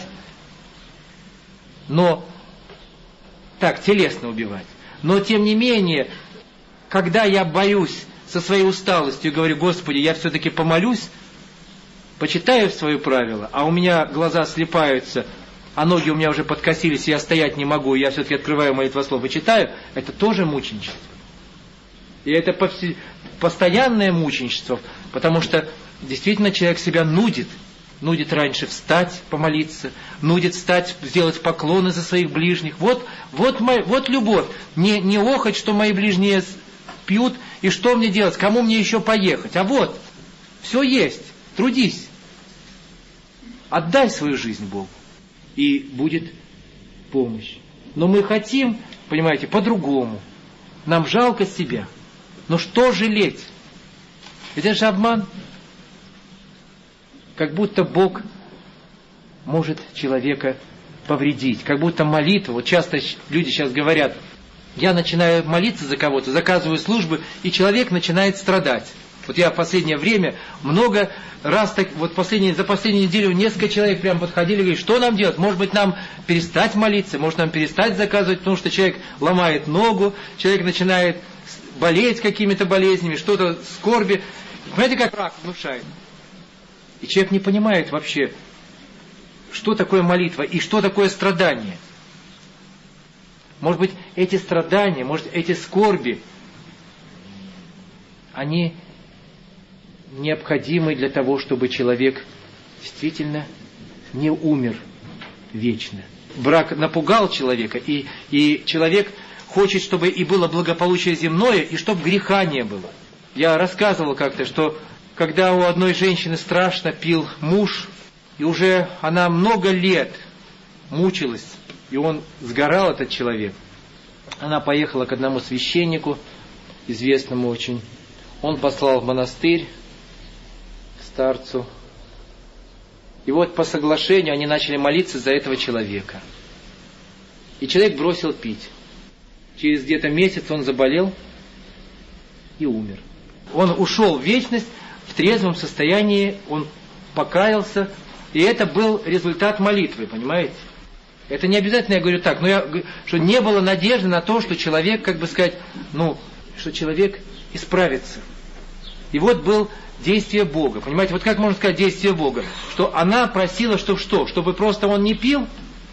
S3: но так, телесно убивать. Но, тем не менее, когда я боюсь со своей усталостью и говорю: Господи, я все-таки помолюсь, почитаю свое правило, а у меня глаза слипаются, а ноги у меня уже подкосились, и я стоять не могу, и я все-таки открываю молитвослов и читаю, это тоже мученичество. И это повсе... постоянное мученичество, потому что действительно человек себя нудит. Нудит раньше встать, помолиться, нудит встать, сделать поклоны за своих ближних. Вот, вот, мой, вот любовь. Не, не охоть, что мои ближние пьют, и что мне делать, кому мне еще поехать. А вот, все есть, трудись. Отдай свою жизнь Богу, и будет помощь. Но мы хотим, понимаете, по-другому. Нам жалко себя. Но что жалеть? Ведь это же обман. Как будто Бог может человека повредить. Как будто молитва. Вот часто люди сейчас говорят: я начинаю молиться за кого-то, заказываю службы, и человек начинает страдать. Вот я в последнее время много раз, так, вот последние, за последнюю неделю несколько человек прям подходили и говорили: что нам делать? Может быть, нам перестать молиться, может нам перестать заказывать, потому что человек ломает ногу, человек начинает болеть какими-то болезнями, что-то скорби. Понимаете, как рак внушает? И человек не понимает вообще, что такое молитва и что такое страдание. Может быть, эти страдания, может, эти скорби, они необходимы для того, чтобы человек действительно не умер вечно. Брак напугал человека, и, и человек хочет, чтобы и было благополучие земное, и чтобы греха не было. Я рассказывал как-то, что когда у одной женщины страшно пил муж, и уже она много лет мучилась, и он сгорал, этот человек, она поехала к одному священнику, известному очень. Он послал в монастырь к старцу. И вот по соглашению они начали молиться за этого человека. И человек бросил пить. Через где-то месяц он заболел и умер. Он ушел в вечность в трезвом состоянии, он покаялся, и это был результат молитвы, понимаете? Это не обязательно, я говорю так, но я, что не было надежды на то, что человек, как бы сказать, ну, что человек исправится. И вот было действие Бога, понимаете? Вот как можно сказать действие Бога? Что она просила, чтобы что? Чтобы просто он не пил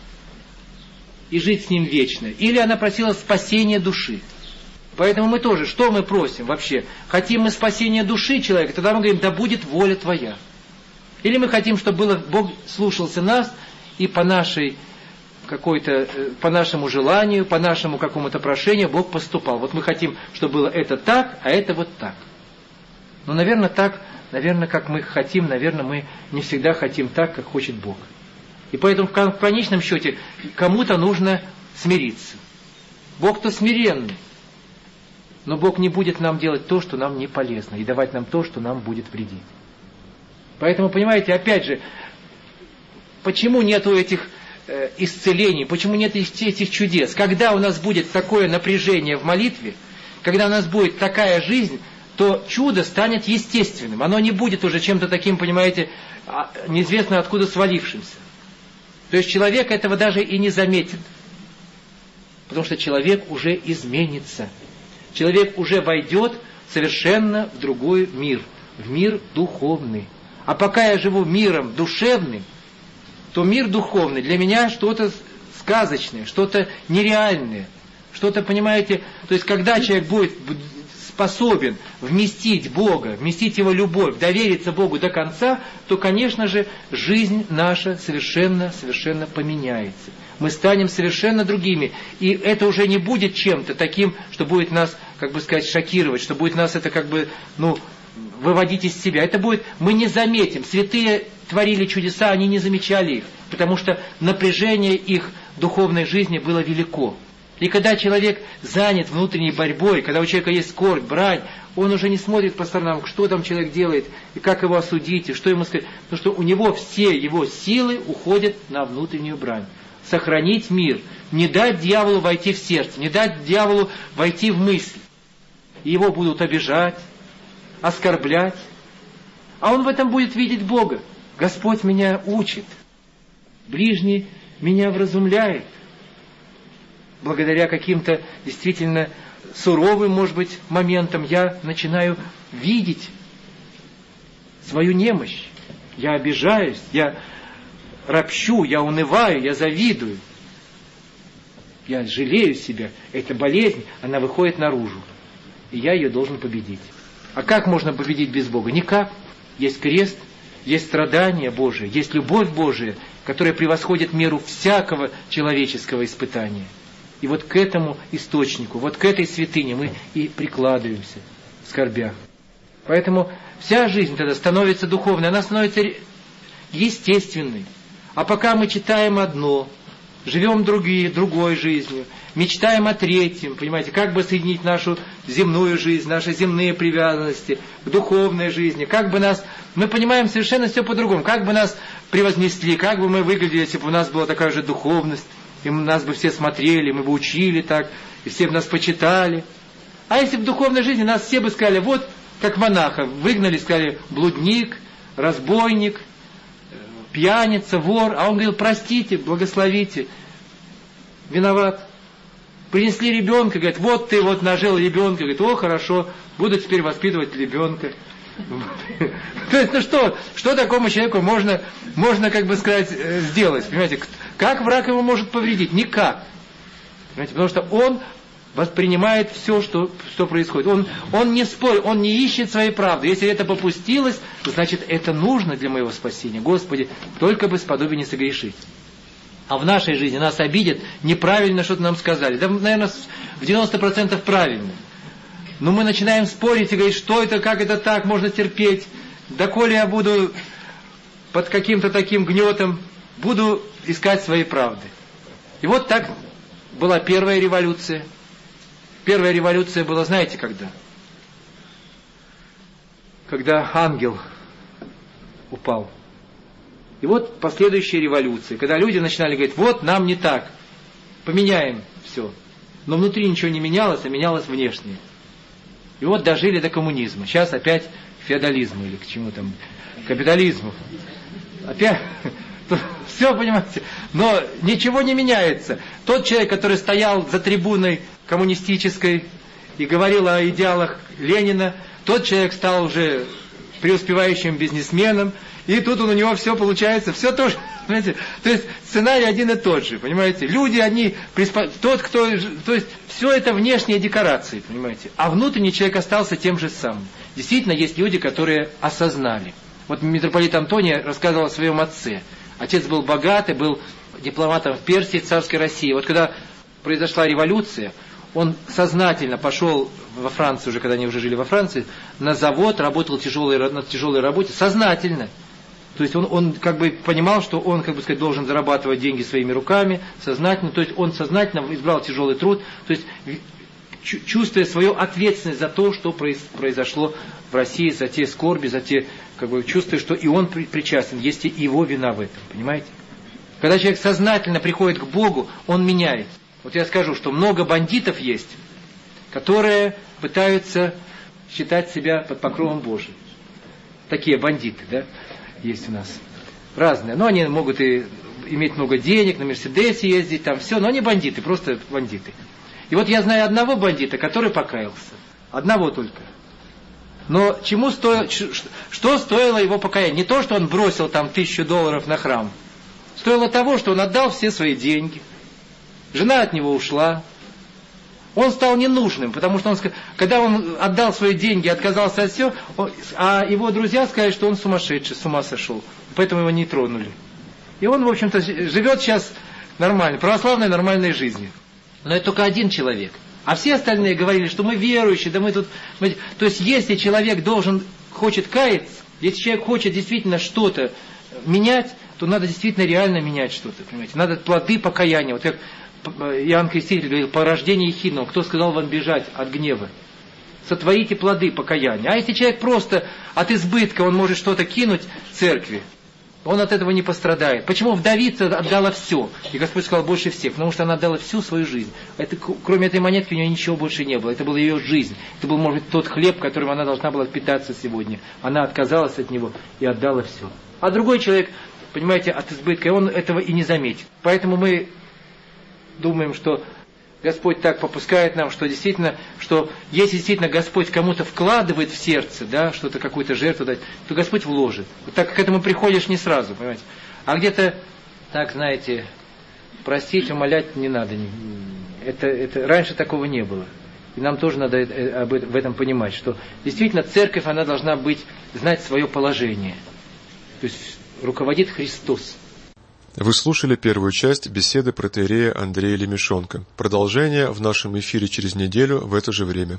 S3: и жить с ним вечно. Или она просила спасения души. Поэтому мы тоже, что мы просим вообще? Хотим мы спасения души человека, тогда мы говорим: да будет воля твоя. Или мы хотим, чтобы было, Бог слушался нас, и по нашей какой-то, по нашему желанию, по нашему какому-то прошению Бог поступал. Вот мы хотим, чтобы было это так, а это вот так. Но, наверное, так, наверное, как мы хотим, наверное, мы не всегда хотим так, как хочет Бог. И поэтому в конечном счете кому-то нужно смириться. Бог-то смиренный. Но Бог не будет нам делать то, что нам не полезно, и давать нам то, что нам будет вредить. Поэтому, понимаете, опять же, почему нету этих э, исцелений, почему нет этих чудес? Когда у нас будет такое напряжение в молитве, когда у нас будет такая жизнь, то чудо станет естественным. Оно не будет уже чем-то таким, понимаете, неизвестно откуда свалившимся. То есть человек этого даже и не заметит. Потому что человек уже изменится. Человек уже войдет совершенно в другой мир. В мир духовный. А пока я живу миром душевным, то мир духовный для меня что-то сказочное, что-то нереальное. Что-то, понимаете, то есть когда человек будет способен вместить Бога, вместить Его любовь, довериться Богу до конца, то, конечно же, жизнь наша совершенно, совершенно поменяется. Мы станем совершенно другими. И это уже не будет чем-то таким, что будет нас, как бы сказать, шокировать, что будет нас это как бы, ну, выводить из себя. Это будет, мы не заметим. Святые творили чудеса, они не замечали их, потому что напряжение их духовной жизни было велико. И когда человек занят внутренней борьбой, когда у человека есть скорбь, брань, он уже не смотрит по сторонам, что там человек делает, и как его осудить, и что ему сказать. Потому что у него все его силы уходят на внутреннюю брань. Сохранить мир, не дать дьяволу войти в сердце, не дать дьяволу войти в мысль. И его будут обижать, оскорблять. А он в этом будет видеть Бога. Господь меня учит. Ближний меня вразумляет. Благодаря каким-то действительно суровым, может быть, моментам я начинаю видеть свою немощь. Я обижаюсь, я ропщу, я унываю, я завидую. Я жалею себя. Эта болезнь, она выходит наружу. И я ее должен победить. А как можно победить без Бога? Никак. Есть крест, есть страдание Божие, есть любовь Божия, которая превосходит меру всякого человеческого испытания. И вот к этому источнику, вот к этой святыне мы и прикладываемся в скорбях. Поэтому вся жизнь тогда становится духовной, она становится естественной. А пока мы читаем одно, живем другие, другой жизнью, мечтаем о третьем, понимаете, как бы соединить нашу земную жизнь, наши земные привязанности к духовной жизни, как бы нас, мы понимаем совершенно все по-другому, как бы нас превознесли, как бы мы выглядели, если бы у нас была такая же духовность, и нас бы все смотрели, мы бы учили так, и все бы нас почитали. А если бы в духовной жизни нас все бы сказали, вот, как монаха, выгнали, сказали, блудник, разбойник, пьяница, вор, а он говорил, простите, благословите, виноват. Принесли ребенка, говорит, вот ты вот нажил ребенка, говорит, о, хорошо, буду теперь воспитывать ребенка. То есть, ну что, что такому человеку можно, можно, как бы сказать, сделать, понимаете? Как враг его может повредить? Никак. Понимаете? Потому что он воспринимает все, что, что происходит. Он, он не спорит, он не ищет своей правды. Если это попустилось, то значит это нужно для моего спасения. Господи, только бы сподобие не согрешить. А в нашей жизни нас обидят, неправильно что-то нам сказали. Да, наверное, в девяносто процентов правильно. Но мы начинаем спорить и говорить, что это, как это так, можно терпеть. Доколе я буду под каким-то таким гнетом, буду искать свои правды. И вот так была первая революция. Первая революция была, знаете, когда? Когда ангел упал. И вот последующие революции, когда люди начинали говорить, вот нам не так, поменяем все. Но внутри ничего не менялось, а менялось внешнее. И вот дожили до коммунизма. Сейчас опять к феодализму или к чему там, к капитализму. Опять, все, понимаете, но ничего не меняется. Тот человек, который стоял за трибуной коммунистической и говорил о идеалах Ленина, тот человек стал уже преуспевающим бизнесменом, и тут он, у него все получается, все тоже, понимаете, то есть сценарий один и тот же, понимаете, люди, они, тот, кто, то есть все это внешние декорации, понимаете, а внутренний человек остался тем же самым. Действительно, есть люди, которые осознали. Вот митрополит Антоний рассказывал о своем отце. Отец был богатый, был дипломатом в Персии, в царской России. Вот когда произошла революция, он сознательно пошел во Францию, уже когда они уже жили во Франции, на завод, работал тяжелой, на тяжелой работе, сознательно. То есть он, он как бы понимал, что он, как бы сказать, должен зарабатывать деньги своими руками, сознательно. То есть он сознательно избрал тяжелый труд, то есть чувствуя свою ответственность за то, что произошло в России, за те скорби, за те, как бы чувствуя, что и он причастен, есть и его вина в этом, понимаете? Когда человек сознательно приходит к Богу, он меняет. Вот я скажу, что много бандитов есть, которые пытаются считать себя под покровом Божиим. Такие бандиты, да, есть у нас. Разные. Но они могут и иметь много денег, на Мерседесе ездить, там все, но они бандиты, просто бандиты. И вот я знаю одного бандита, который покаялся. Одного только. Но чему стоило, что стоило его покаяние? Не то, что он бросил там тысячу долларов на храм. Стоило того, что он отдал все свои деньги. Жена от него ушла. Он стал ненужным, потому что он, когда он отдал свои деньги, отказался от всего, а его друзья сказали, что он сумасшедший, с ума сошел. Поэтому его не тронули. И он, в общем-то, живет сейчас нормально, православной нормальной жизнью. Но это только один человек. А все остальные говорили, что мы верующие, да мы тут... Мы... То есть, если человек должен, хочет каяться, если человек хочет действительно что-то менять, то надо действительно реально менять что-то, понимаете. Надо плоды покаяния. Вот как Иоанн Креститель говорил, по рождению ехидного, кто сказал вам бежать от гнева? Сотворите плоды покаяния. А если человек просто от избытка, он может что-то кинуть церкви, он от этого не пострадает. Почему вдовица отдала все? И Господь сказал, больше всех. Потому что она отдала всю свою жизнь. Это, кроме этой монетки у нее ничего больше не было. Это была ее жизнь. Это был, может быть, тот хлеб, которым она должна была питаться сегодня. Она отказалась от него и отдала все. А другой человек, понимаете, от избытка, он этого и не заметит. Поэтому мы думаем, что Господь так попускает нам, что действительно, что если действительно Господь кому-то вкладывает в сердце, да, что-то, какую-то жертву дать, то Господь вложит. Вот так к этому приходишь не сразу, понимаете. А где-то, так, знаете, просить, умолять не надо. Это, это, раньше такого не было. И нам тоже надо об этом, в этом понимать, что действительно церковь, она должна быть, знать свое положение. То есть руководит Христос.
S2: Вы слушали первую часть беседы протоиерея Андрея Лемешенко. Продолжение в нашем эфире через неделю в это же время.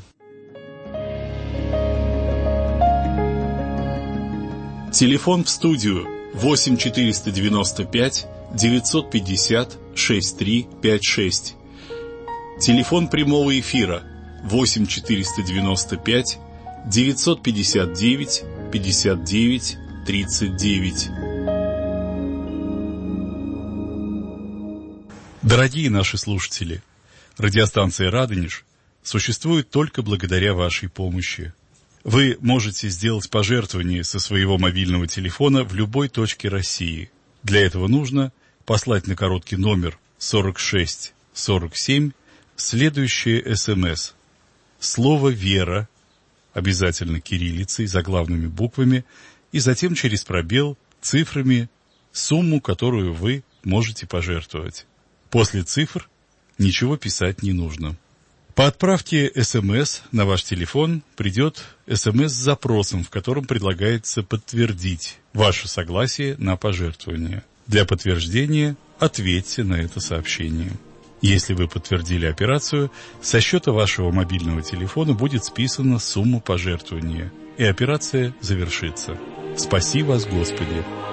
S4: Телефон в студию восемь четыреста девяносто пять девятьсот пятьдесят шестьдесят три пятьдесят шесть. Телефон прямого эфира восемь четыреста девяносто пять девятьсот пятьдесят девять пятьдесят девять тридцать девять. Дорогие наши слушатели, радиостанция «Радонеж» существует только благодаря вашей помощи. Вы можете сделать пожертвование со своего мобильного телефона в любой точке России. Для этого нужно послать на короткий номер сорок шесть сорок семь следующее СМС. Слово «Вера», обязательно кириллицей, заглавными буквами, и затем через пробел цифрами сумму, которую вы можете пожертвовать. После цифр ничего писать не нужно. По отправке СМС на ваш телефон придет СМС с запросом, в котором предлагается подтвердить ваше согласие на пожертвование. Для подтверждения ответьте на это сообщение. Если вы подтвердили операцию, со счета вашего мобильного телефона будет списана сумма пожертвования, и операция завершится. Спаси вас, Господи!